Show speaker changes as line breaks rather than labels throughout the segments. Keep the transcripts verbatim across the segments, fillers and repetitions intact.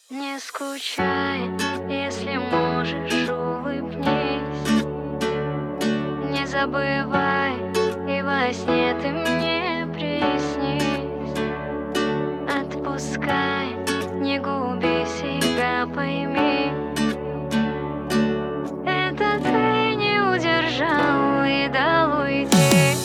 Не скучай, если можешь, улыбнись. Не забывай, и во сне ты мне приснись. Отпускай, не губи себя, пойми. Это ты не удержал и дал уйти.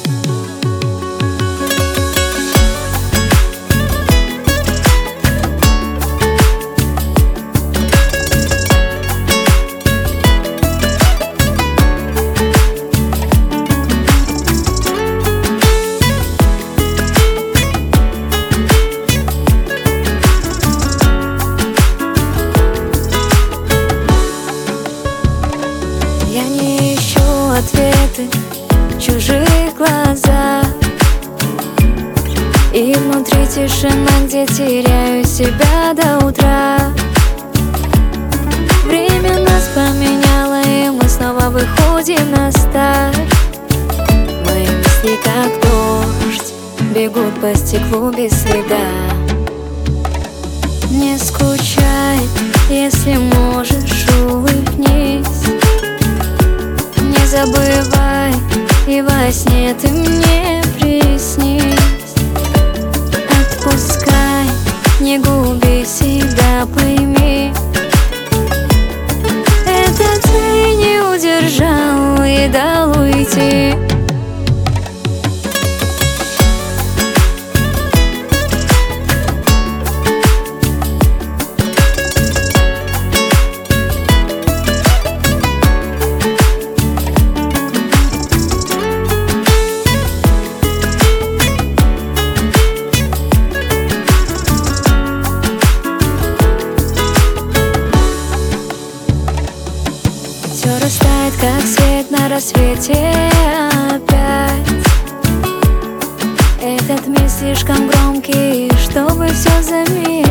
Я не ищу ответы в чужих глазах, и внутри тишина, где теряю себя до утра. Время нас поменяло, и мы снова выходим на старт. Мои мысли, как дождь, бегут по стеклу без следа. Не скучай, если можешь, улыбнись. Не забывай, и во сне ты мне приснись. Отпускай, не губи себя, пойми. Это ты не удержал и дал уйти. Все растает, как свет на рассвете опять. Этот мир слишком громкий, чтобы все заметить.